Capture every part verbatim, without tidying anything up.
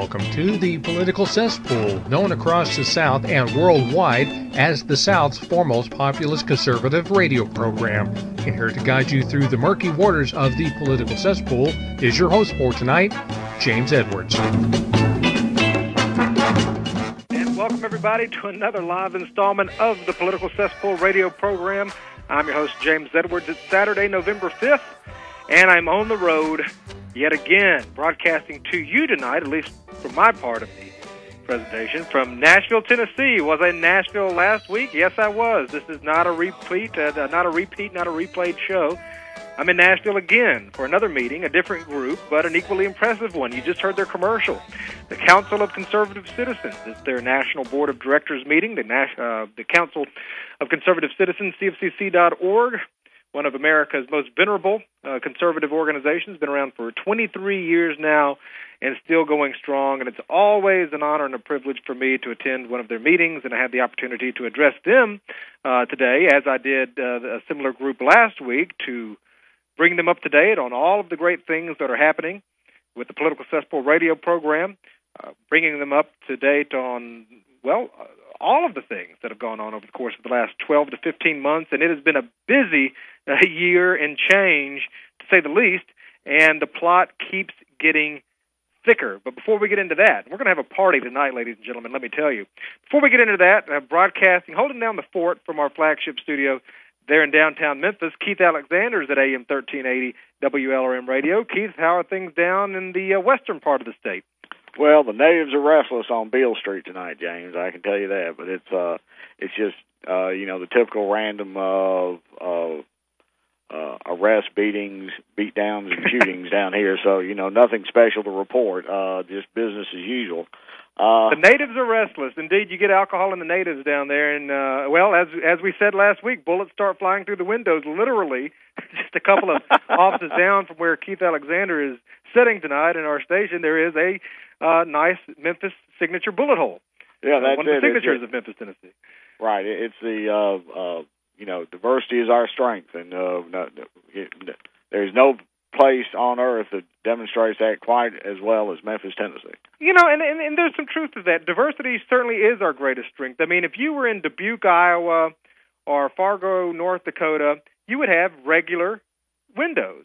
welcome to the Political Cesspool, known across the South and worldwide as the South's foremost populist conservative radio program. And here to guide you through the murky waters of the Political Cesspool is your host for tonight, James Edwards. And welcome everybody to another live installment of the Political Cesspool radio program. I'm your host, James Edwards. It's Saturday, November fifth, and I'm on the road yet again, broadcasting to you tonight, at least for my part of the presentation, from Nashville, Tennessee. Was I in Nashville last week? Yes, I was. This is not a repeat, uh, not a repeat, not a replayed show. I'm in Nashville again for another meeting, a different group, but an equally impressive one. You just heard their commercial. The Council of Conservative Citizens. It's their National Board of Directors meeting, the, Nas- uh, the Council of Conservative Citizens, C F C C dot org. One of America's most venerable uh, conservative organizations, been around for twenty-three years now and still going strong. And it's always an honor and a privilege for me to attend one of their meetings, and I had the opportunity to address them uh, today, as I did uh, a similar group last week, to bring them up to date on all of the great things that are happening with the Political Cesspool radio program, uh, bringing them up to date on, well, uh, all of the things that have gone on over the course of the last twelve to fifteen months, and it has been a busy uh, year and change, to say the least, and the plot keeps getting thicker. But before we get into that, we're going to have a party tonight, ladies and gentlemen, let me tell you. Before we get into that, uh, broadcasting, holding down the fort from our flagship studio there in downtown Memphis, Keith Alexander is at A M thirteen eighty W L R M Radio. Keith, how are things down in the uh, western part of the state? Well, the natives are restless on Beale Street tonight, James. I can tell you that. But it's uh, it's just uh, you know, the typical random uh, uh, uh, arrests, beatings, beatdowns, and shootings down here. So you know, nothing special to report. Uh, just business as usual. Uh, the natives are restless. Indeed, you get alcohol in the natives down there, and uh, well, as as we said last week, bullets start flying through the windows. Literally, just a couple of offices down from where Keith Alexander is sitting tonight in our station, there is a uh, nice Memphis signature bullet hole. Yeah, that's uh, one of the it. signatures it's, of Memphis, Tennessee. Right. It's the uh, uh, you know, diversity is our strength, and uh, no, it, there's no place on earth that demonstrates that quite as well as Memphis, Tennessee. You know, and, and, and there's some truth to that. Diversity certainly is our greatest strength. I mean, if you were in Dubuque, Iowa, or Fargo, North Dakota, you would have regular windows.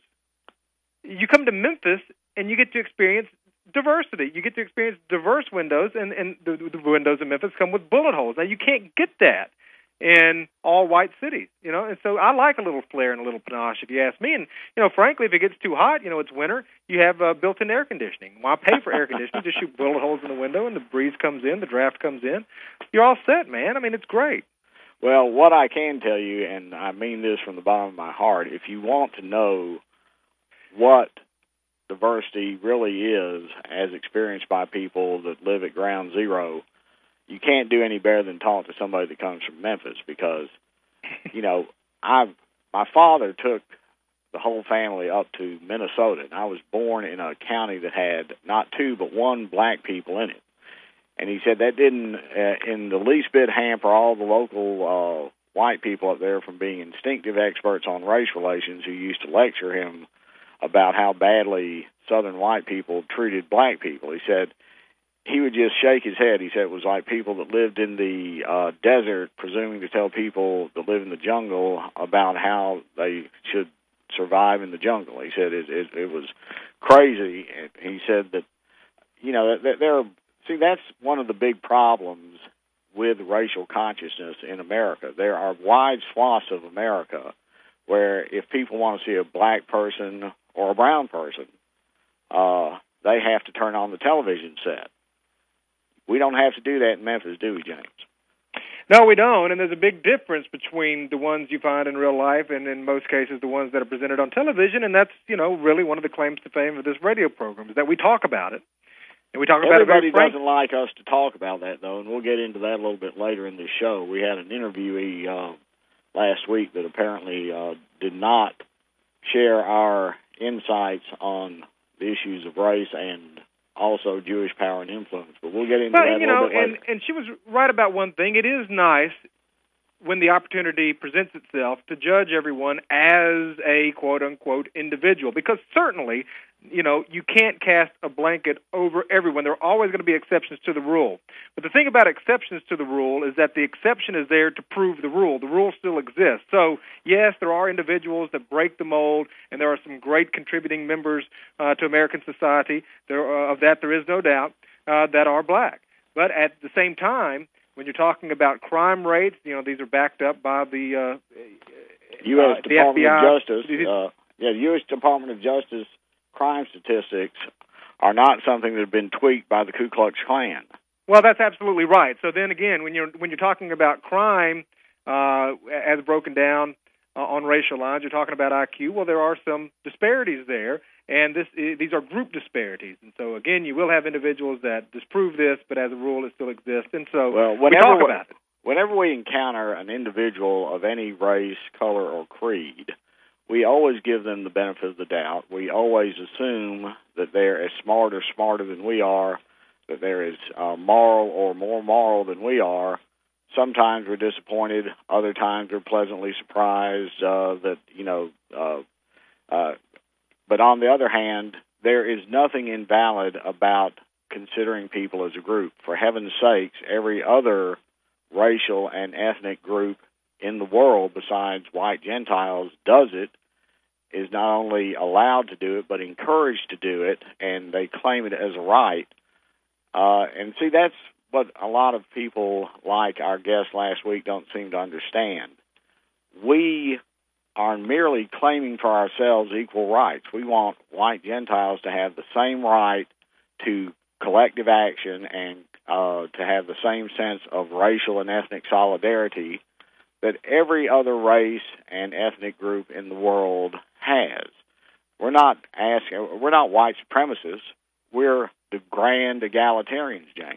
You come to Memphis, and you get to experience diversity. You get to experience diverse windows, and, and the, the windows in Memphis come with bullet holes. Now, you can't get that in all white cities, you know, and so I like a little flair and a little panache, if you ask me. And, you know, frankly, if it gets too hot, you know, it's winter, you have uh, built-in air conditioning. Why pay for air conditioning? Just shoot bullet holes in the window, and the breeze comes in, the draft comes in. You're all set, man. I mean, it's great. Well, what I can tell you, and I mean this from the bottom of my heart, if you want to know what diversity really is as experienced by people that live at ground zero, you can't do any better than talk to somebody that comes from Memphis, because, you know, I my father took the whole family up to Minnesota, and I was born in a county that had not two but one black people in it. And he said that didn't uh, in the least bit hamper all the local uh, white people up there from being instinctive experts on race relations who used to lecture him about how badly Southern white people treated black people. He said he would just shake his head. He said it was like people that lived in the uh, desert presuming to tell people that live in the jungle about how they should survive in the jungle. He said it, it, it was crazy. He said that, you know, that, that there are, see, that's one of the big problems with racial consciousness in America. There are wide swaths of America where if people want to see a black person or a brown person, uh, they have to turn on the television set. We don't have to do that in Memphis, do we, James? No, we don't, and there's a big difference between the ones you find in real life and, in most cases, the ones that are presented on television, and that's, you know, really one of the claims to fame of this radio program, is that we talk about it, and we talk about Everybody it very doesn't like us to talk about that, though, and we'll get into that a little bit later in this show. We had an interviewee uh, last week that apparently uh, did not share our insights on the issues of race and also Jewish power and influence. But we'll get into well, that you a little know, bit later. And, and she was right about one thing. It is nice when the opportunity presents itself to judge everyone as a quote-unquote individual, because certainly you know, you can't cast a blanket over everyone. There are always going to be exceptions to the rule. But the thing about exceptions to the rule is that the exception is there to prove the rule. The rule still exists. So, yes, there are individuals that break the mold, and there are some great contributing members uh, to American society. There, uh, of that there is no doubt, uh, that are black. But at the same time, when you're talking about crime rates, you know, these are backed up by the uh, U S uh, Department the F B I. of Justice. Uh, yeah, the U S Department of Justice crime statistics are not something that have been tweaked by the Ku Klux Klan. Well, that's absolutely right. So then again, when you're when you're talking about crime uh, as broken down uh, on racial lines, you're talking about I Q. Well, there are some disparities there, and this these are group disparities. And so again, you will have individuals that disprove this, but as a rule, it still exists. And so well, we talk we, about it. Whenever we encounter an individual of any race, color, or creed, we always give them the benefit of the doubt. We always assume that they're as smart or smarter than we are, that they're as uh, moral or more moral than we are. Sometimes we're disappointed. Other times we're pleasantly surprised uh, that, you know, uh, uh, but on the other hand, there is nothing invalid about considering people as a group. For heaven's sakes, every other racial and ethnic group in the world besides white Gentiles does it, is not only allowed to do it, but encouraged to do it, and they claim it as a right. Uh, and see, that's what a lot of people like our guest last week don't seem to understand. We are merely claiming for ourselves equal rights. We want white Gentiles to have the same right to collective action and uh, to have the same sense of racial and ethnic solidarity that every other race and ethnic group in the world has. We're not asking, we're not white supremacists. We're the grand egalitarians, James.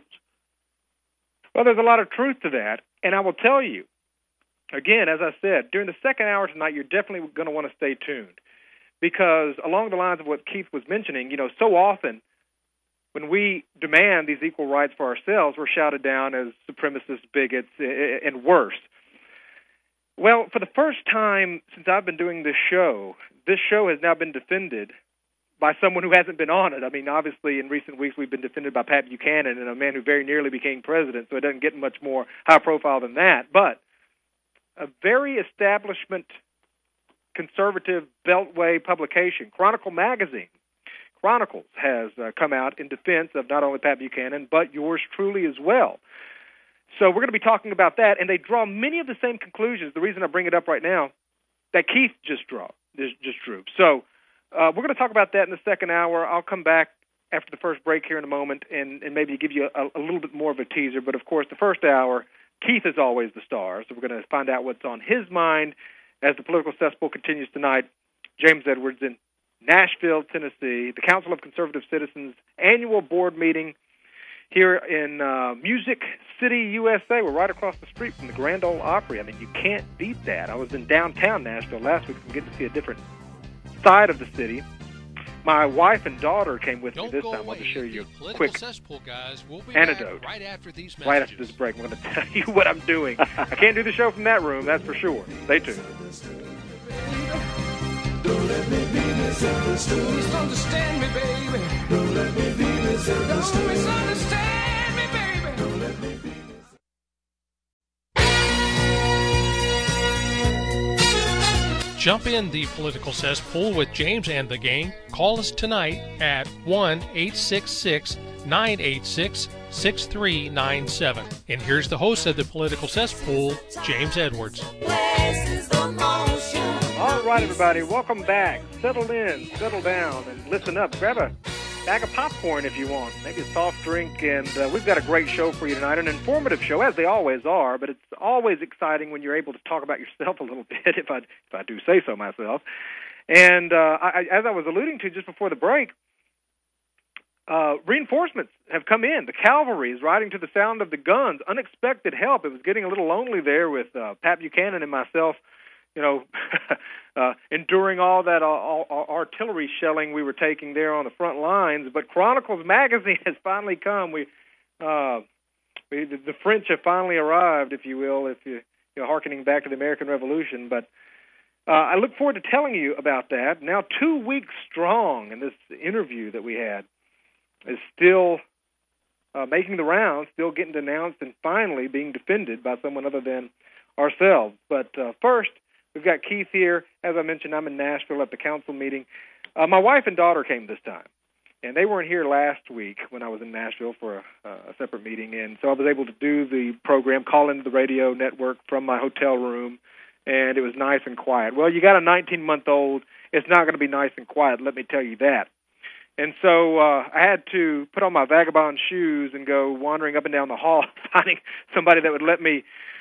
Well, there's a lot of truth to that, and I will tell you, again, as I said, during the second hour tonight, you're definitely going to want to stay tuned, because along the lines of what Keith was mentioning, you know, so often when we demand these equal rights for ourselves, we're shouted down as supremacists, bigots, and worse. Well, for the first time since I've been doing this show, this show has now been defended by someone who hasn't been on it. I mean, obviously, in recent weeks, we've been defended by Pat Buchanan, and a man who very nearly became president, so it doesn't get much more high profile than that. But a very establishment conservative beltway publication, Chronicle Magazine, Chronicles, has uh, come out in defense of not only Pat Buchanan, but yours truly as well. So we're going to be talking about that, and they draw many of the same conclusions. The reason I bring it up right now, that Keith just drew, just drew. So uh, we're going to talk about that in the second hour. I'll come back after the first break here in a moment and, and maybe give you a, a little bit more of a teaser. But, of course, the first hour, Keith is always the star, so we're going to find out what's on his mind as the political cesspool continues tonight. James Edwards in Nashville, Tennessee, the Council of Conservative Citizens annual board meeting here in uh, Music City, U S A. We're right across the street from the Grand Ole Opry. I mean, you can't beat that. I was in downtown Nashville last week. I'm getting to see a different side of the city. My wife and daughter came with Don't me this go time. I want to away. show you The a quick Cesspool guys will be antidote back right after these messages. right after this break. I'm going to tell you what I'm doing. I can't do the show from that room, that's for sure. Stay tuned. Don't let me be misunderstood. Misunderstand me, baby. Don't let me be misunderstood. Don't misunderstand me, baby. Don't let me be misunderstood. Jump in the political cesspool with James and the gang. Call us tonight at one eight six six, nine eight six, six three nine seven. And here's the host of the political cesspool, James Edwards. All right, everybody, welcome back. Settle in, settle down, and listen up. Grab a bag of popcorn if you want, maybe a soft drink, and uh, we've got a great show for you tonight, an informative show, as they always are, but it's always exciting when you're able to talk about yourself a little bit, if I, if I do say so myself. And uh, I, as I was alluding to just before the break, uh, reinforcements have come in. The cavalry is riding to the sound of the guns. Unexpected help. It was getting a little lonely there with uh, Pat Buchanan and myself, you know, uh, enduring all that uh, all, all artillery shelling we were taking there on the front lines. But Chronicles Magazine has finally come. We, uh, we the, the French have finally arrived, if you will, if you, you know, hearkening back to the American Revolution. But uh, I look forward to telling you about that. Now two weeks strong, and this interview that we had is still uh, making the rounds, still getting announced, and finally being defended by someone other than ourselves. But uh, first, we've got Keith here. As I mentioned, I'm in Nashville at the council meeting. Uh, my wife and daughter came this time, and they weren't here last week when I was in Nashville for a, a separate meeting, and so I was able to do the program, call into the radio network from my hotel room, and it was nice and quiet. Well, you got a nineteen-month-old. It's not going to be nice and quiet, let me tell you that. And so uh, I had to put on my vagabond shoes and go wandering up and down the hall, finding somebody that would let me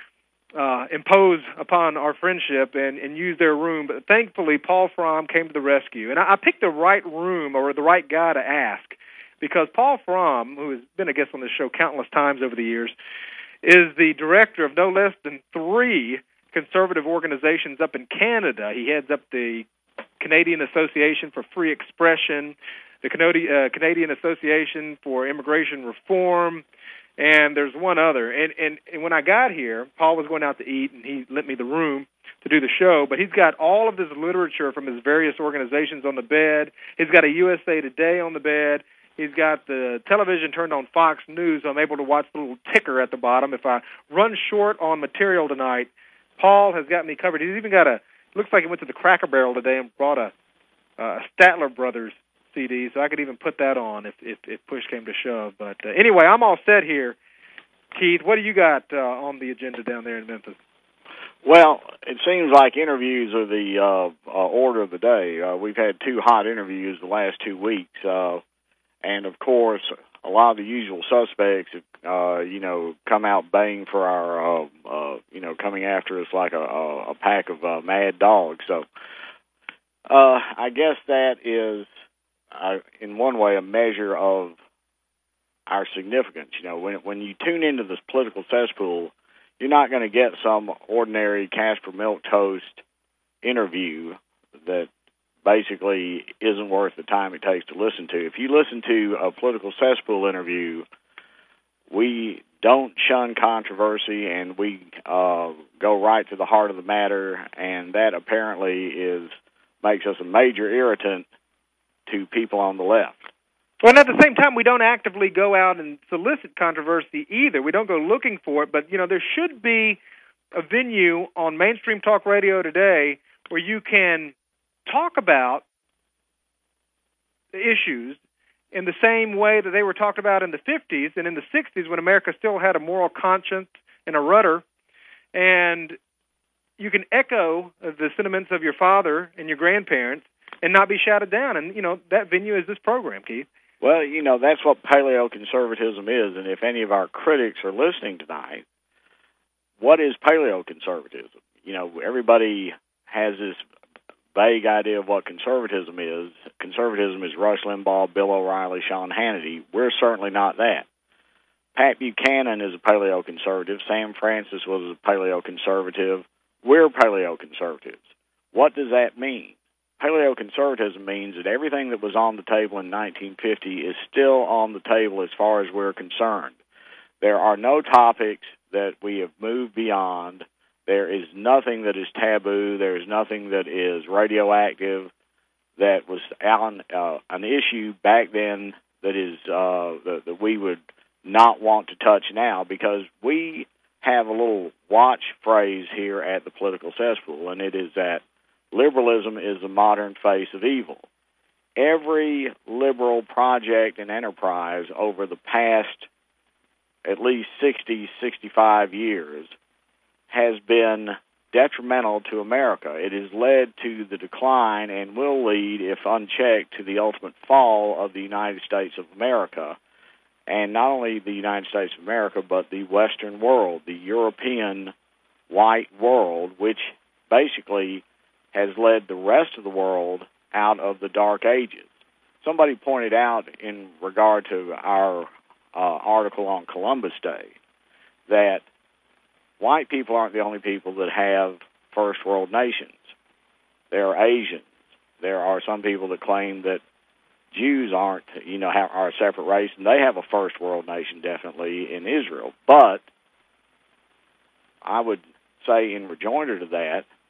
uh, impose upon our friendship and, and use their room. But thankfully, Paul Fromm came to the rescue. And I, I picked the right room or the right guy to ask because Paul Fromm, who has been a guest on this show countless times over the years, is the director of no less than three conservative organizations up in Canada. He heads up the Canadian Association for Free Expression, the Canadi- uh, Canadian Association for Immigration Reform, and there's one other. And, and, and when I got here, Paul was going out to eat, and he lent me the room to do the show, but he's got all of this literature from his various organizations on the bed. He's got a U S A Today on the bed. He's got the television turned on Fox News, so I'm able to watch the little ticker at the bottom. If I run short on material tonight, Paul has got me covered. He's even got a, looks like he went to the Cracker Barrel today and brought a, a Statler Brothers C D, so I could even put that on if, if, if push came to shove. But uh, anyway, I'm all set here. Keith, what do you got uh, on the agenda down there in Memphis? Well, it seems like interviews are the uh, uh, order of the day. Uh, we've had two hot interviews the last two weeks, uh, and of course, a lot of the usual suspects have, uh, you know, come out baying for our, uh, uh, you know, coming after us like a, a, a pack of uh, mad dogs. So, uh, I guess that is, uh, in one way, a measure of our significance. You know, when when you tune into this political cesspool, you're not going to get some ordinary Casper milquetoast interview that basically isn't worth the time it takes to listen to. If you listen to a political cesspool interview, we don't shun controversy, and we uh, go right to the heart of the matter, and that apparently is makes us a major irritant to people on the left. Well, and at the same time, we don't actively go out and solicit controversy either. We don't go looking for it, but, you know, there should be a venue on mainstream talk radio today where you can talk about the issues in the same way that they were talked about in the fifties and in the sixties when America still had a moral conscience and a rudder, and you can echo the sentiments of your father and your grandparents and not be shouted down. And, you know, that venue is this program, Keith. Well, you know, that's what paleoconservatism is, and if any of our critics are listening tonight, what is paleoconservatism? You know, everybody has this vague idea of what conservatism is. Conservatism is Rush Limbaugh, Bill O'Reilly, Sean Hannity. We're certainly not that. Pat Buchanan is a paleoconservative. Sam Francis was a paleoconservative. We're paleoconservatives. What does that mean? Paleoconservatism means that everything that was on the table in nineteen fifty is still on the table as far as we're concerned. There are no topics that we have moved beyond. There is nothing that is taboo. There is nothing that is radioactive that was on, uh, an issue back then that is uh, that, that we would not want to touch now, because we have a little watch phrase here at the political cesspool, and it is that liberalism is the modern face of evil. Every liberal project and enterprise over the past at least sixty, sixty-five years has been detrimental to America. It has led to the decline and will lead, if unchecked, to the ultimate fall of the United States of America. And not only the United States of America, but the Western world, the European white world, which basically has led the rest of the world out of the Dark Ages. Somebody pointed out in regard to our uh, article on Columbus Day that white people aren't the only people that have first world nations. There are Asians. There are some people that claim that Jews aren't, you know, have, are a separate race, and they have a first world nation definitely in Israel. But I would say in rejoinder to that,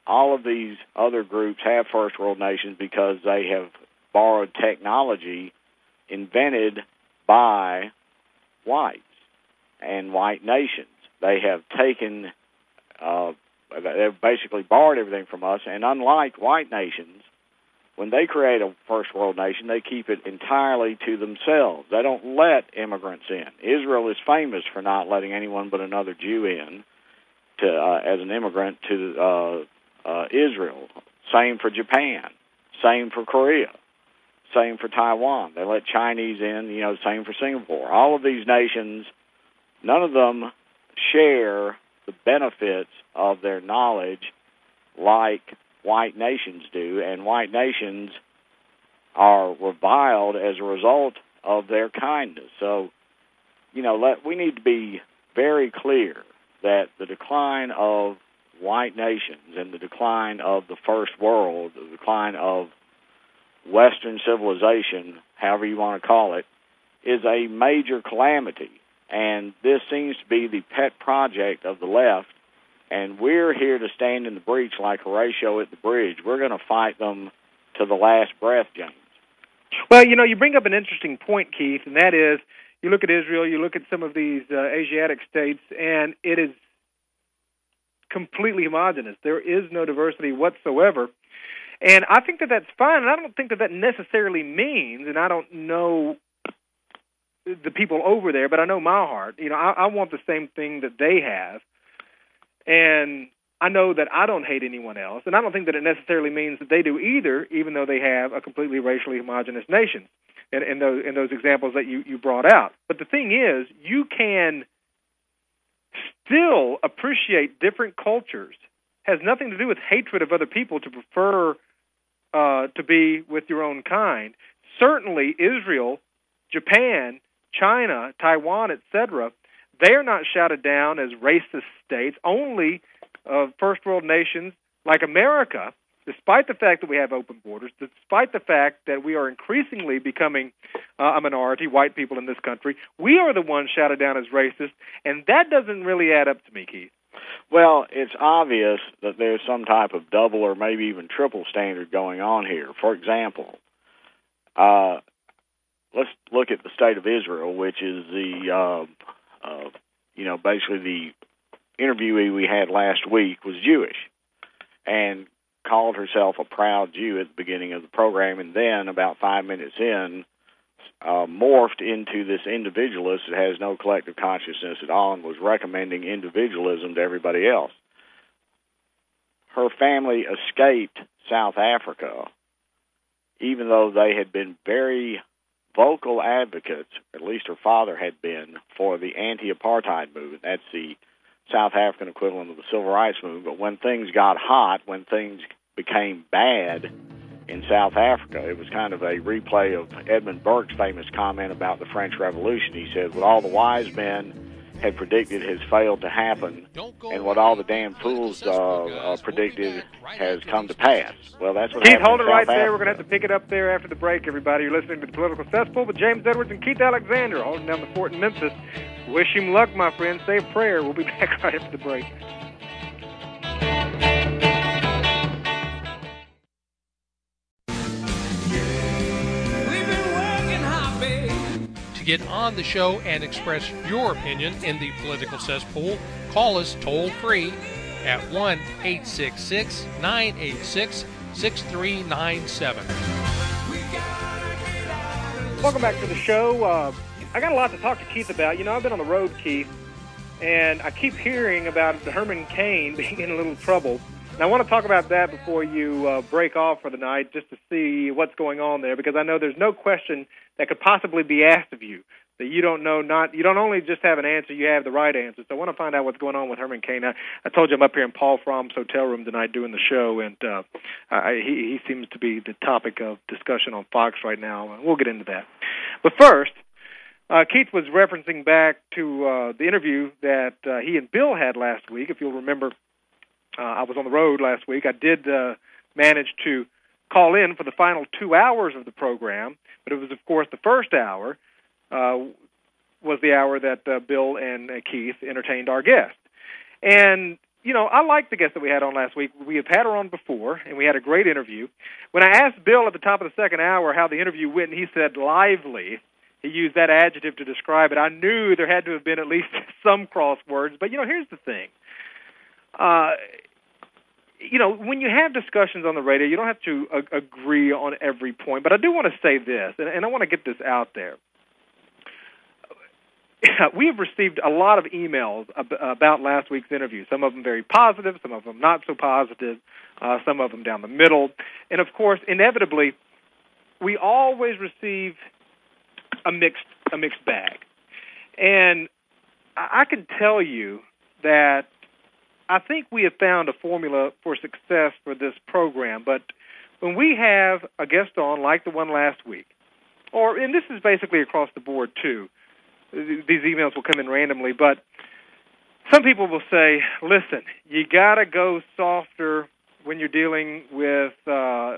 all of these other groups have first world nations because they have borrowed technology invented by whites and white nations. They have taken, uh, they've basically borrowed everything from us, and unlike white nations, when they create a first world nation, they keep it entirely to themselves. They don't let immigrants in. Israel is famous for not letting anyone but another Jew in to uh, as an immigrant to uh, uh, Israel. Same for Japan. Same for Korea. Same for Taiwan. They let Chinese in, you know, same for Singapore. All of these nations, none of them share the benefits of their knowledge like white nations do, and white nations are reviled as a result of their kindness. So, you know, let, we need to be very clear that the decline of white nations and the decline of the first world, the decline of Western civilization, however you want to call it, is a major calamity. And this seems to be the pet project of the left, and we're here to stand in the breach like Horatio at the bridge. We're going to fight them to the last breath, James. Well, you know, you bring up an interesting point, Keith, and that is you look at Israel, you look at some of these uh, Asiatic states, and it is completely homogenous. There is no diversity whatsoever. And I think that that's fine, and I don't think that that necessarily means, and I don't know the people over there, but I know my heart. You know, I, I want the same thing that they have, and I know that I don't hate anyone else, and I don't think that it necessarily means that they do either, even though they have a completely racially homogenous nation in, in, those, in those examples that you, you brought out. But the thing is, you can still appreciate different cultures. Has nothing to do with hatred of other people to prefer uh, to be with your own kind. Certainly Israel, Japan, China, Taiwan, et cetera, they are not shouted down as racist states. Only uh, first world nations like America, despite the fact that we have open borders, despite the fact that we are increasingly becoming uh, a minority, white people in this country, we are the ones shouted down as racist, and that doesn't really add up to me, Keith. Well, it's obvious that there's some type of double or maybe even triple standard going on here. For example, uh, let's look at the state of Israel, which is the, uh, uh, you know, basically the interviewee we had last week was Jewish and called herself a proud Jew at the beginning of the program, and then about five minutes in, Uh, morphed into this individualist that has no collective consciousness at all and was recommending individualism to everybody else. Her family escaped South Africa, even though they had been very vocal advocates, at least her father had been, for the anti-apartheid movement. That's the South African equivalent of the civil rights movement. But when things got hot, when things became bad in South Africa, it was kind of a replay of Edmund Burke's famous comment about the French Revolution. He said, what all the wise men had predicted has failed to happen, and what all the damn fools uh, uh, predicted has come to pass. Well, that's what Keith, happened hold it in right South there. Africa. We're going to have to pick it up there after the break, everybody. You're listening to The Political Cesspool with James Edwards and Keith Alexander, holding down the fort in Memphis. Wish him luck, my friend. Say a prayer. We'll be back right after the break. To get on the show and express your opinion in the Political Cesspool, call us toll-free at one eight six six, nine eight six, six three nine seven. Welcome back to the show. Uh, I got a lot to talk to Keith about. You know, I've been on the road, Keith, and I keep hearing about the Herman Cain being in a little trouble. And I want to talk about that before you uh, break off for the night, just to see what's going on there, because I know there's no question that could possibly be asked of you that you don't know. Not you don't only just have an answer, you have the right answer. So I want to find out what's going on with Herman Cain. I, I told you I'm up here in Paul Fromm's hotel room tonight doing the show, and uh, I, he, he seems to be the topic of discussion on Fox right now. We'll get into that. But first, uh, Keith was referencing back to uh, the interview that uh, he and Bill had last week. If you'll remember, uh, I was on the road last week. I did uh, manage to call in for the final two hours of the program, but it was, of course, the first hour uh, was the hour that uh, Bill and uh, Keith entertained our guest. And you know, I like the guest that we had on last week. We have had her on before, and we had a great interview. When I asked Bill at the top of the second hour how the interview went, and he said lively, he used that adjective to describe it, I knew there had to have been at least some crosswords. But, you know, here's the thing. Uh, you know, when you have discussions on the radio, you don't have to a- agree on every point. But I do want to say this, and, and I want to get this out there. We have received a lot of emails ab- about last week's interview, some of them very positive, some of them not so positive, uh, some of them down the middle. And, of course, inevitably, we always receive a mixed a mixed bag. And I, I can tell you that I think we have found a formula for success for this program. But when we have a guest on like the one last week, or and this is basically across the board too, these emails will come in randomly, but some people will say, listen, you got to go softer when you're dealing with uh,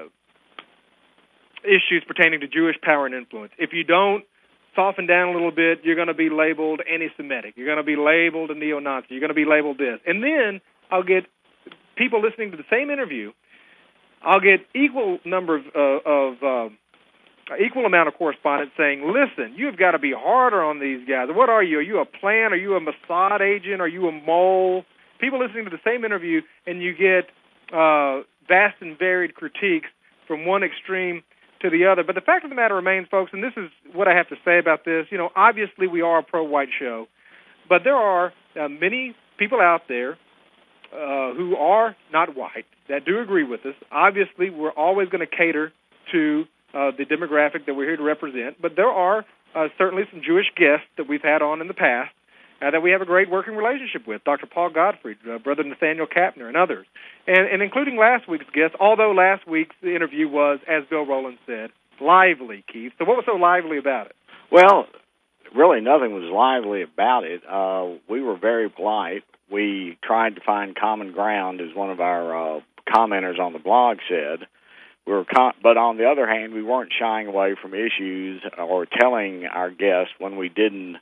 issues pertaining to Jewish power and influence. If you don't soften down a little bit, you're going to be labeled anti-Semitic. You're going to be labeled a neo-Nazi. You're going to be labeled this. And then I'll get people listening to the same interview. I'll get equal number of, uh, of uh, equal amount of correspondence saying, listen, you've got to be harder on these guys. What are you? Are you a plant? Are you a Mossad agent? Are you a mole? People listening to the same interview, and you get uh, vast and varied critiques from one extreme to the other. But the fact of the matter remains, folks, and this is what I have to say about this, you know, obviously we are a pro-white show, but there are uh, many people out there uh, who are not white that do agree with us. Obviously, we're always going to cater to Uh, the demographic that we're here to represent, but there are uh, certainly some Jewish guests that we've had on in the past uh, that we have a great working relationship with, Doctor Paul Gottfried, uh, Brother Nathaniel Kapner, and others, and, and including last week's guest, although last week's interview was, as Bill Rowland said, lively, Keith. So what was so lively about it? Well, really nothing was lively about it. Uh, we were very polite. We tried to find common ground, as one of our uh, commenters on the blog said. We were con- but on the other hand, we weren't shying away from issues or telling our guests when we didn't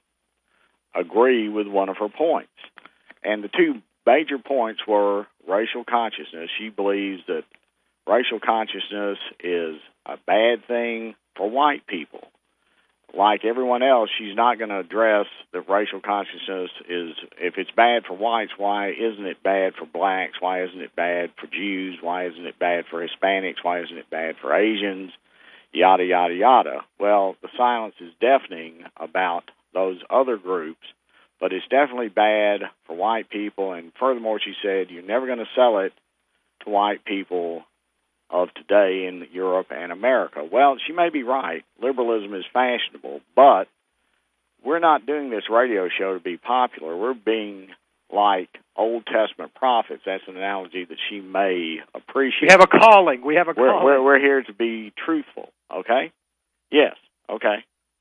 agree with one of her points. And the two major points were racial consciousness. She believes that racial consciousness is a bad thing for white people. Like everyone else, she's not going to address that racial consciousness is, if it's bad for whites, why isn't it bad for blacks? Why isn't it bad for Jews? Why isn't it bad for Hispanics? Why isn't it bad for Asians? Yada, yada, yada. Well, the silence is deafening about those other groups, but it's definitely bad for white people. And furthermore, she said, you're never going to sell it to white people of today in Europe and America. Well, she may be right. Liberalism is fashionable, but we're not doing this radio show to be popular. We're being like Old Testament prophets. That's an analogy that she may appreciate. We have a calling. We have a we're, calling. We're, we're here to be truthful, okay? Yes, okay.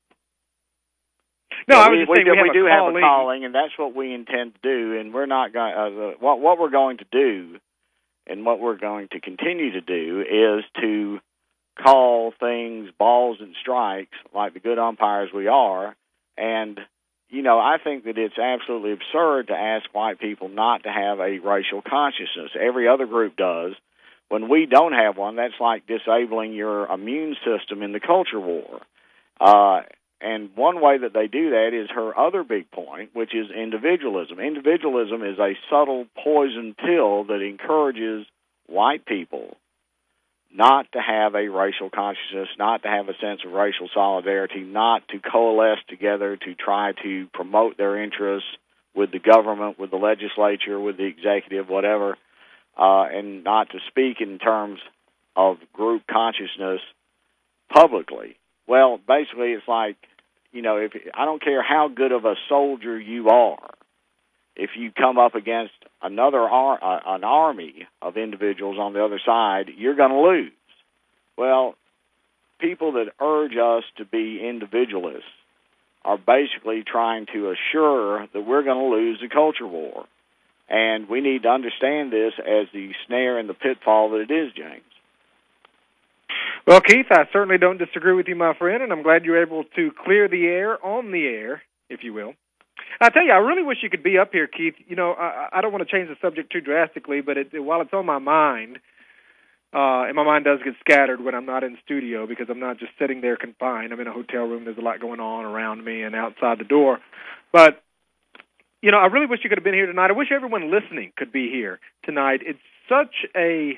No, yeah, I was we, just saying we, we, have, we a do calling. have a calling, and that's what we intend to do, and we're not going uh, what, what we're going to do and what we're going to continue to do is to call things balls and strikes like the good umpires we are. And, you know, I think that it's absolutely absurd to ask white people not to have a racial consciousness. Every other group does. When we don't have one, that's like disabling your immune system in the culture war. Uh, and one way that they do that is her other big point, which is individualism. Individualism is a subtle poison pill that encourages white people not to have a racial consciousness, not to have a sense of racial solidarity, not to coalesce together to try to promote their interests with the government, with the legislature, with the executive, whatever, uh, and not to speak in terms of group consciousness publicly. Well, basically, it's like, you know, if I don't care how good of a soldier you are, if you come up against another ar- uh, an army of individuals on the other side, you're going to lose. Well, people that urge us to be individualists are basically trying to assure that we're going to lose the culture war. And we need to understand this as the snare and the pitfall that it is, James. Well, Keith, I certainly don't disagree with you, my friend, and I'm glad you're able to clear the air on the air, if you will. I tell you, I really wish you could be up here, Keith. You know, I, I don't want to change the subject too drastically, but it, while it's on my mind, uh, and my mind does get scattered when I'm not in studio because I'm not just sitting there confined. I'm in a hotel room. There's a lot going on around me and outside the door. But, you know, I really wish you could have been here tonight. I wish everyone listening could be here tonight. It's such a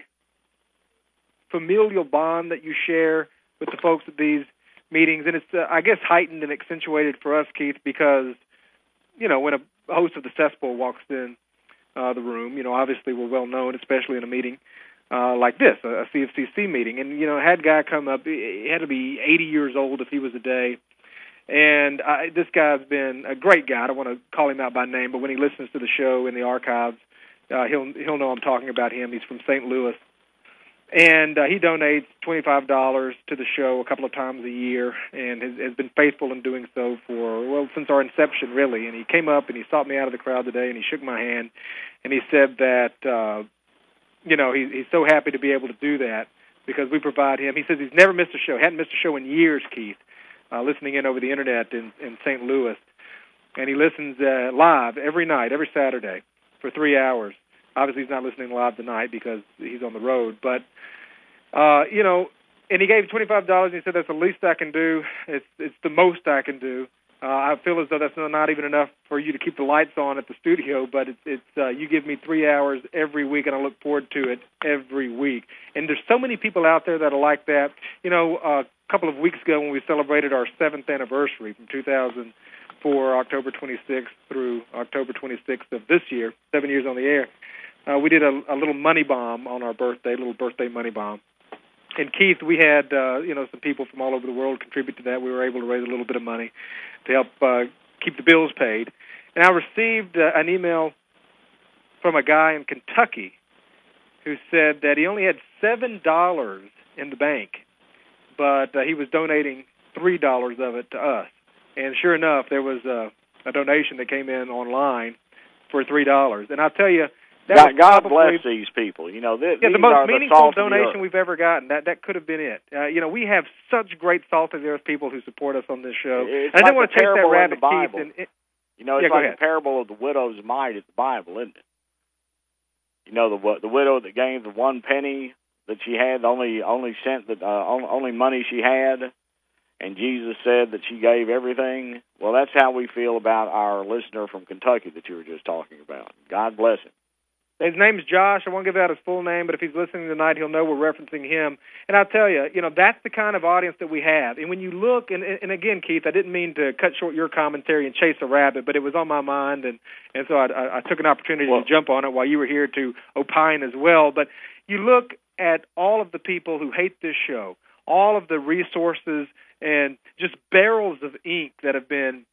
familial bond that you share with the folks at these meetings, and it's, uh, I guess, heightened and accentuated for us, Keith, because, you know, when a host of the Cesspool walks in uh, the room, you know, obviously we're well known, especially in a meeting uh, like this, a, a C F C C meeting. And, you know, had a guy come up, he had to be eighty years old if he was a day. And I, this guy's been a great guy. I don't want to call him out by name, but when he listens to the show in the archives, uh, he'll he'll know I'm talking about him. He's from Saint Louis. And uh, he donates twenty-five dollars to the show a couple of times a year and has, has been faithful in doing so for, well, since our inception, really. And he came up and he sought me out of the crowd today, and he shook my hand, and he said that, uh, you know, he, he's so happy to be able to do that because we provide him. He says he's never missed a show, hadn't missed a show in years, Keith, uh, listening in over the Internet in, in Saint Louis. And he listens uh, live every night, every Saturday for three hours. Obviously, he's not listening live tonight because he's on the road. But, uh, you know, and he gave twenty-five dollars, and he said, that's the least I can do. It's it's the most I can do. Uh, I feel as though that's not even enough for you to keep the lights on at the studio, but it's, it's uh, you give me three hours every week, and I look forward to it every week. And there's so many people out there that are like that. You know, uh, a couple of weeks ago when we celebrated our seventh anniversary from two thousand four, October twenty-sixth, through October twenty-sixth of this year, seven years on the air, Uh, we did a, a little money bomb on our birthday, a little birthday money bomb. And, Keith, we had, uh, you know, some people from all over the world contribute to that. We were able to raise a little bit of money to help uh, keep the bills paid. And I received uh, an email from a guy in Kentucky who said that he only had seven dollars in the bank, but uh, he was donating three dollars of it to us. And sure enough, there was a, a donation that came in online for three dollars. And I'll tell you, That God, God probably, bless these people. You know, th- yeah, these the most are meaningful the donation we've ever gotten. That that could have been it. Uh, you know, we have such great salt of the earth people who support us on this show. It's I like didn't want to chase that rabbit, Keith. And it, you know, it's yeah, like the parable of the widow's mite in the Bible, isn't it? You know, the the widow that gave the one penny that she had, the only only cent that uh, only money she had, and Jesus said that she gave everything. Well, that's how we feel about our listener from Kentucky that you were just talking about. God bless him. His name's Josh. I won't give out his full name, but if he's listening tonight, he'll know we're referencing him. And I'll tell you, you know, that's the kind of audience that we have. And when you look, and, and again, Keith, I didn't mean to cut short your commentary and chase a rabbit, but it was on my mind, and, and so I, I, I took an opportunity well, to jump on it while you were here to opine as well. But you look at all of the people who hate this show, all of the resources and just barrels of ink that have been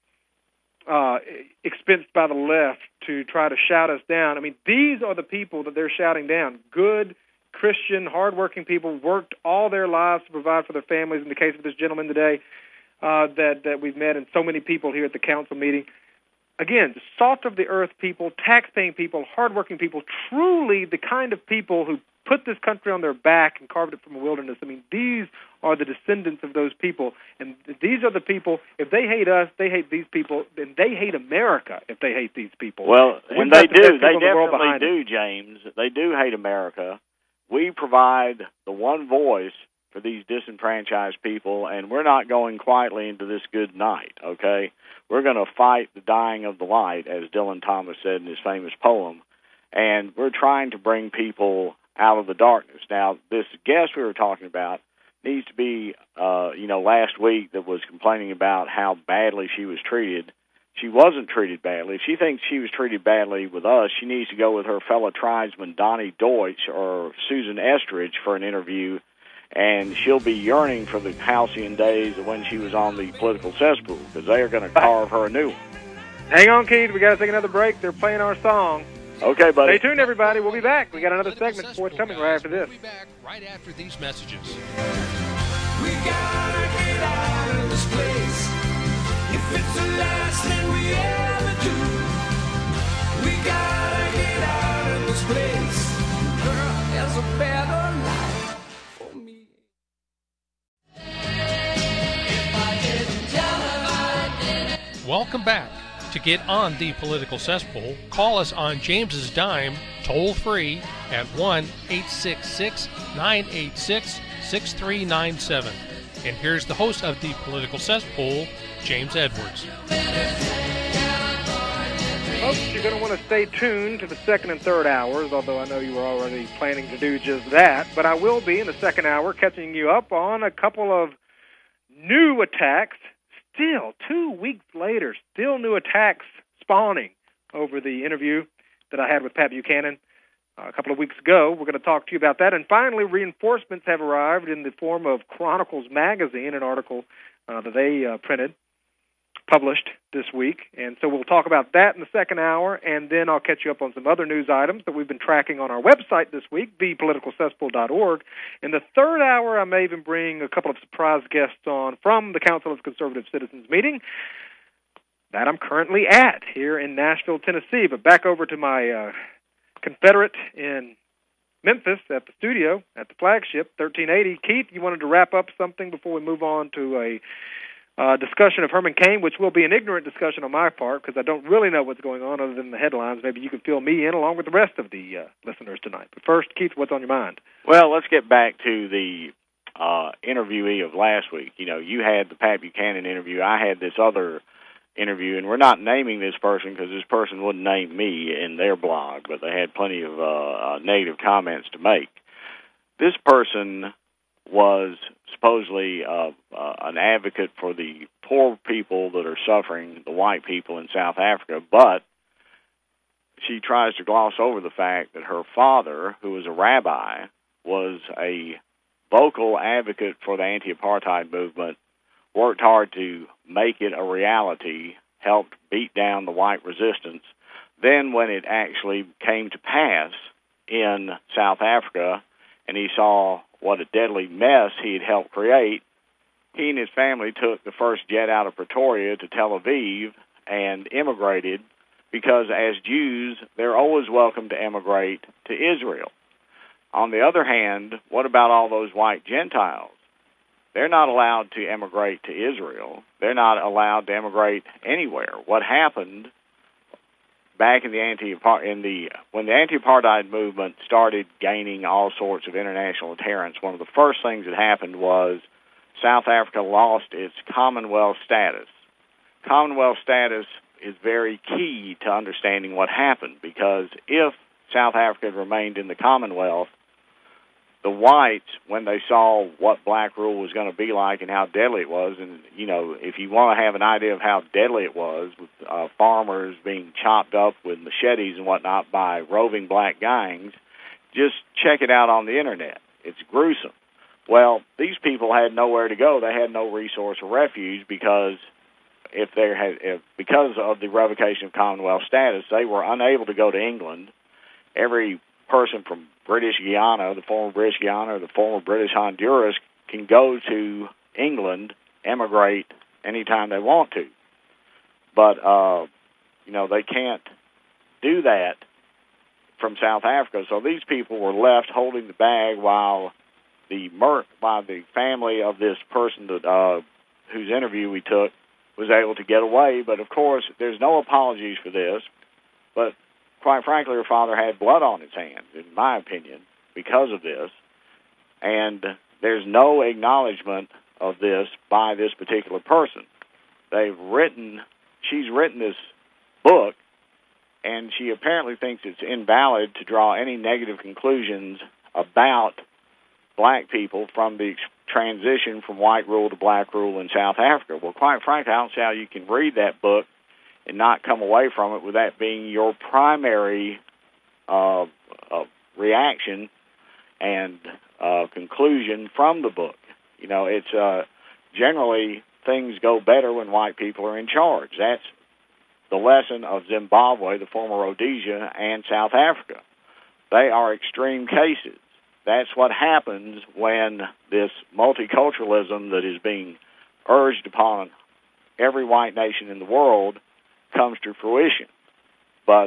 Uh, expensed by the left to try to shout us down. I mean, these are the people that they're shouting down. Good, Christian, hardworking people, worked all their lives to provide for their families. In the case of this gentleman today uh, that, that we've met, and so many people here at the council meeting. Again, salt of the earth people, tax-paying people, hardworking people, truly the kind of people who put this country on their back and carved it from a wilderness. I mean, these are the descendants of those people, and these are the people, if they hate us, they hate these people, then they hate America if they hate these people. Well, We've and they the do. They the definitely do, James. They do hate America. We provide the one voice for these disenfranchised people, and we're not going quietly into this good night, okay? We're going to fight the dying of the light, as Dylan Thomas said in his famous poem, and we're trying to bring people out of the darkness. Now, this guest we were talking about needs to be, uh, you know, last week that was complaining about how badly she was treated. She wasn't treated badly. If she thinks she was treated badly with us, she needs to go with her fellow tribesman Donnie Deutsch or Susan Estridge for an interview, and she'll be yearning for the halcyon days of when she was on the political cesspool, because they are going to carve her a new one. Hang on, Keith. We got to take another break. They're playing our song. Okay, buddy. Stay tuned, everybody. We'll be back. We got another segment forthcoming right after this. We'll be back right after these messages. We gotta get out of this place. If it's the last thing we ever do, we gotta get out of this place. Girl, there's a better life for me. Welcome back To get on the Political Cesspool, call us on James's dime, toll free, at one eight six six, nine eight six, six three nine seven. And here's the host of the Political Cesspool, James Edwards. Folks, you're going to want to stay tuned to the second and third hours, although I know you were already planning to do just that. But I will be in the second hour catching you up on a couple of new attacks. Still, two weeks later, still new attacks spawning over the interview that I had with Pat Buchanan uh, a couple of weeks ago. We're going to talk to you about that. And finally, reinforcements have arrived in the form of Chronicles Magazine, an article uh, that they uh, printed, published this week. And so we'll talk about that in the second hour, and then I'll catch you up on some other news items that we've been tracking on our website this week, the political cesspool dot org. In the third hour, I may even bring a couple of surprise guests on from the Council of Conservative Citizens meeting that I'm currently at here in Nashville, Tennessee. But back over to my uh, Confederate in Memphis at the studio, at the flagship, thirteen eighty. Keith, you wanted to wrap up something before we move on to a Uh, discussion of Herman Cain, which will be an ignorant discussion on my part because I don't really know what's going on other than the headlines. Maybe you can fill me in along with the rest of the uh, listeners tonight. But first, Keith, what's on your mind? Well, let's get back to the uh, interviewee of last week. You know, you had the Pat Buchanan interview. I had this other interview, and we're not naming this person because this person wouldn't name me in their blog, but they had plenty of uh, uh, negative comments to make. This person was supposedly uh, uh, an advocate for the poor people that are suffering, the white people in South Africa, but she tries to gloss over the fact that her father, who was a rabbi, was a vocal advocate for the anti-apartheid movement, worked hard to make it a reality, helped beat down the white resistance. Then when it actually came to pass in South Africa and he saw what a deadly mess he had helped create, he and his family took the first jet out of Pretoria to Tel Aviv and immigrated because as Jews, they're always welcome to emigrate to Israel. On the other hand, what about all those white Gentiles? They're not allowed to emigrate to Israel. They're not allowed to emigrate anywhere. What happened back in the anti in the when the anti-apartheid movement started gaining all sorts of international adherence, one of the first things that happened was South Africa lost its Commonwealth status. Commonwealth status is very key to understanding what happened, because if South Africa had remained in the Commonwealth, the whites, when they saw what black rule was going to be like and how deadly it was, and, you know, if you want to have an idea of how deadly it was, with uh, farmers being chopped up with machetes and whatnot by roving black gangs, just check it out on the Internet. It's gruesome. Well, these people had nowhere to go. They had no resource or refuge because if they had, if, because of the revocation of Commonwealth status, they were unable to go to England. Every person from British Guiana, the former British Guiana, or the former British Honduras can go to England, emigrate anytime they want to. But, uh, you know, they can't do that from South Africa. So these people were left holding the bag while the mer- while the family of this person that uh, whose interview we took was able to get away. But, of course, there's no apologies for this. But quite frankly, her father had blood on his hands, in my opinion, because of this. And there's no acknowledgement of this by this particular person. They've written, she's written this book, and she apparently thinks it's invalid to draw any negative conclusions about black people from the transition from white rule to black rule in South Africa. Well, quite frankly, I don't see how you can read that book and not come away from it with that being your primary uh, uh, reaction and uh, conclusion from the book. You know, it's uh, generally things go better when white people are in charge. That's the lesson of Zimbabwe, the former Rhodesia, and South Africa. They are extreme cases. That's what happens when this multiculturalism that is being urged upon every white nation in the world comes to fruition. But,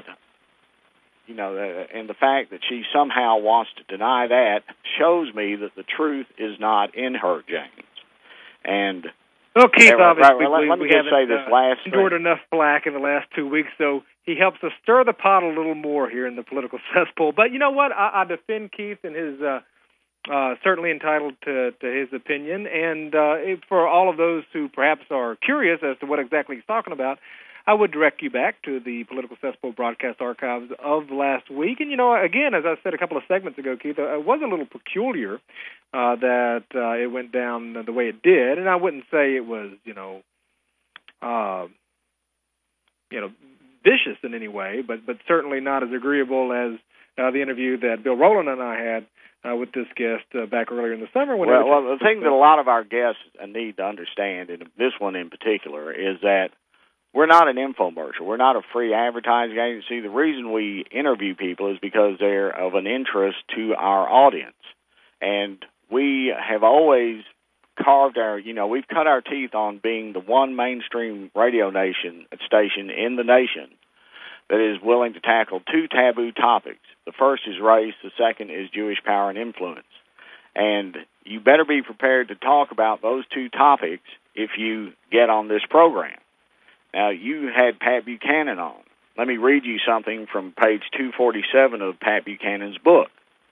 you know, and the fact that she somehow wants to deny that shows me that the truth is not in her, James. And Well, Keith, Yeah, right, obviously, right, let- we, let me we just haven't say this uh, last endured thing. enough flack in the last two weeks, so he helps us stir the pot a little more here in the political cesspool. But you know what? I, I defend Keith and his uh, uh, certainly entitled to, to his opinion. And uh, if, for all of those who perhaps are curious as to what exactly he's talking about, I would direct you back to the Political Cesspool broadcast archives of last week. And, you know, again, as I said a couple of segments ago, Keith, it was a little peculiar uh, that uh, it went down the way it did. And I wouldn't say it was, you know, uh, you know, vicious in any way, but, but certainly not as agreeable as uh, the interview that Bill Rowland and I had uh, with this guest uh, back earlier in the summer. Well, well, the thing that a lot of our guests need to understand, and this one in particular, is that we're not an infomercial. We're not a free advertising agency. The reason we interview people is because they're of an interest to our audience. And we have always carved our, you know, we've cut our teeth on being the one mainstream radio nation station in the nation that is willing to tackle two taboo topics. The first is race. The second is Jewish power and influence. And you better be prepared to talk about those two topics if you get on this program. Now, you had Pat Buchanan on. Let me read you something from page two forty-seven of Pat Buchanan's book,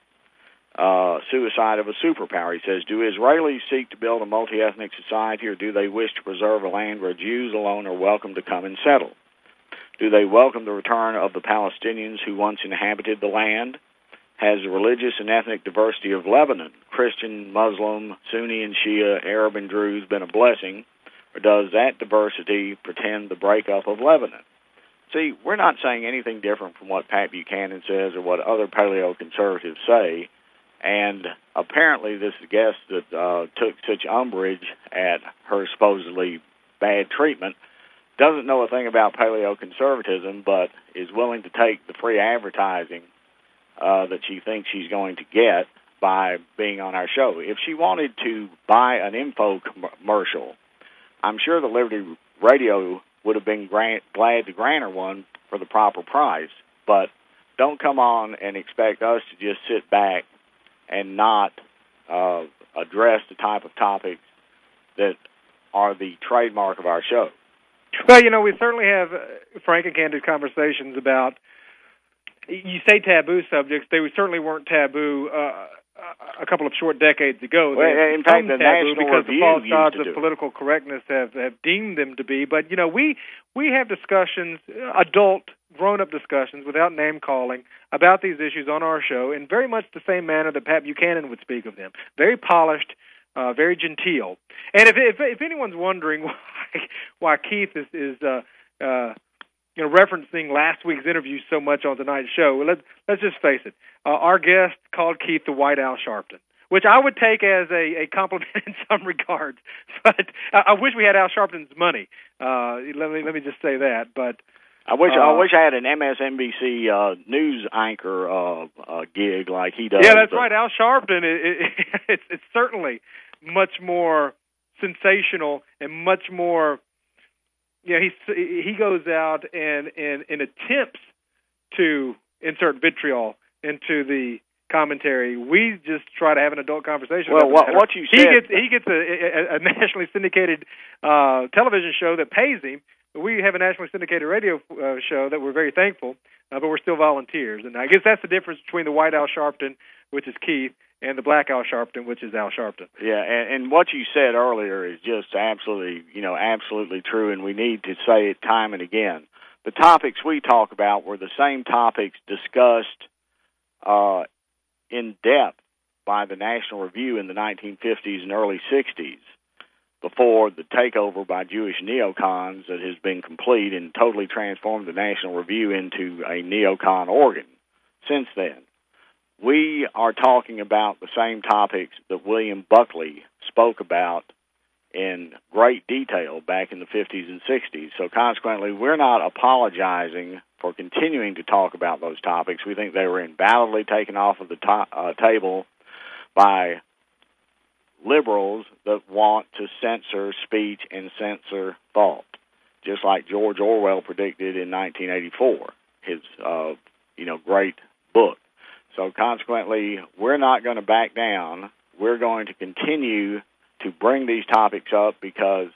uh, Suicide of a Superpower. He says, do Israelis seek to build a multi-ethnic society, or do they wish to preserve a land where Jews alone are welcome to come and settle? Do they welcome the return of the Palestinians who once inhabited the land? Has the religious and ethnic diversity of Lebanon, Christian, Muslim, Sunni and Shia, Arab and Druze, been a blessing? Or does that diversity pretend the breakup of Lebanon? See, we're not saying anything different from what Pat Buchanan says or what other paleo-conservatives say, and apparently this guest that uh, took such umbrage at her supposedly bad treatment doesn't know a thing about paleo-conservatism, but is willing to take the free advertising uh, that she thinks she's going to get by being on our show. If she wanted to buy an info commercial, I'm sure the Liberty Radio would have been grant, glad to grant her one for the proper price, but don't come on and expect us to just sit back and not uh, address the type of topics that are the trademark of our show. Well, you know, we certainly have uh, frank and candid conversations about, you say taboo subjects, they certainly weren't taboo uh, a couple of short decades ago. Well, in fact, the National because Review the false used gods to of do political correctness have, have deemed them to be. But, you know, we, we have discussions, adult, grown-up discussions, without name-calling, about these issues on our show in very much the same manner that Pat Buchanan would speak of them. Very polished, uh, very genteel. And if, if if anyone's wondering why, why Keith is, is uh, uh, you know, referencing last week's interview so much on tonight's show, well, let's, let's just face it. Uh, our guest called Keith the White Al Sharpton, which I would take as a, a compliment in some regards. But I, I wish we had Al Sharpton's money. Uh, let me let me just say that. But I wish uh, I wish I had an M S N B C uh, news anchor uh, uh, gig like he does. Yeah, that's but. right. Al Sharpton. It, it, it's it's certainly much more sensational and much more. You know, he he goes out and, and, and attempts to insert vitriol into the commentary. We just try to have an adult conversation. Well, about what, what you he said, gets he gets a, a, a nationally syndicated uh, television show that pays him. We have a nationally syndicated radio uh, show that we're very thankful, uh, but we're still volunteers. And I guess that's the difference between the white Al Sharpton, which is Keith, and the black Al Sharpton, which is Al Sharpton. Yeah, and, and what you said earlier is just absolutely, you know, absolutely true, and we need to say it time and again. The topics we talk about were the same topics discussed uh, in depth by the National Review in the nineteen fifties and early sixties, before the takeover by Jewish neocons that has been complete and totally transformed the National Review into a neocon organ. Since then, we are talking about the same topics that William Buckley spoke about in great detail back in the fifties and sixties. So consequently, we're not apologizing for continuing to talk about those topics. We think they were invalidly taken off of the to- uh, table by liberals that want to censor speech and censor thought, just like George Orwell predicted in nineteen eighty-four, his uh, you know great book. So consequently, we're not going to back down. We're going to continue to bring these topics up because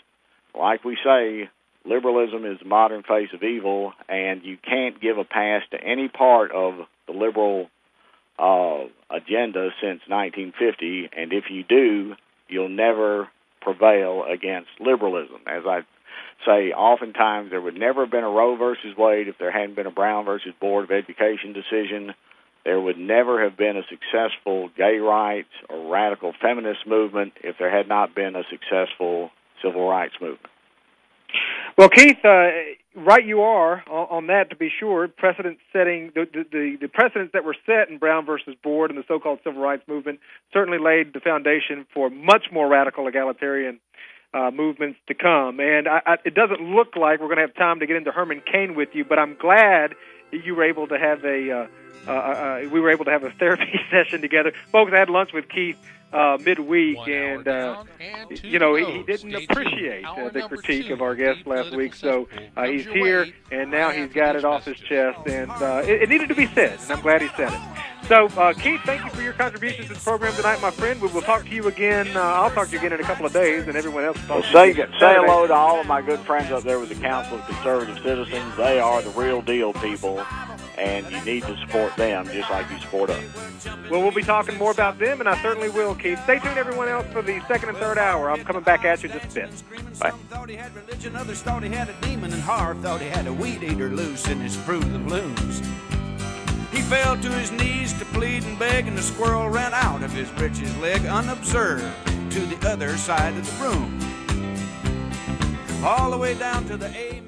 like we say, liberalism is the modern face of evil, and you can't give a pass to any part of the liberal uh, agenda since nineteen fifty, and if you do, you'll never prevail against liberalism. As I say, oftentimes there would never have been a Roe versus Wade if there hadn't been a Brown versus Board of Education decision. There would never have been a successful gay rights or radical feminist movement if there had not been a successful civil rights movement. Well, Keith, uh, right you are on, on that, to be sure. Precedent setting, the, the, the precedents that were set in Brown versus Board and the so-called civil rights movement certainly laid the foundation for much more radical egalitarian uh, movements to come. And I, I, it doesn't look like we're going to have time to get into Herman Cain with you, but I'm glad that you were able to have a uh, uh, uh, we were able to have a therapy session together. Folks, I had lunch with Keith Uh, midweek, and, uh, and you know, he, he goes. didn't Stay appreciate tuned. uh, the Hour critique two of our guest the last week, Political so Cesspool uh, he's comes your here, way and now right he's after got these it off his messages. chest, and uh, it, it needed to be said, and I'm glad he said it. So, uh, Keith, thank you for your contributions to the program tonight, my friend. We will talk to you again. Uh, I'll talk to you again in a couple of days, and everyone else will talk Well, to say, you. say hello to all of my good friends up there with the Council of Conservative Citizens. They are the real deal people, and you need to support them just like you support us. Well, we'll be talking more about them, and I certainly will, Keith. Stay tuned, everyone else, for the second and third hour. I'm coming back at you in just a bit. Bye. Some thought he had religion, others thought he had a demon, and Harv thought he had a weed eater loose in his Fruit of the Blooms. He fell to his knees to plead and beg, and the squirrel ran out of his breeches leg unobserved to the other side of the room. All the way down to the A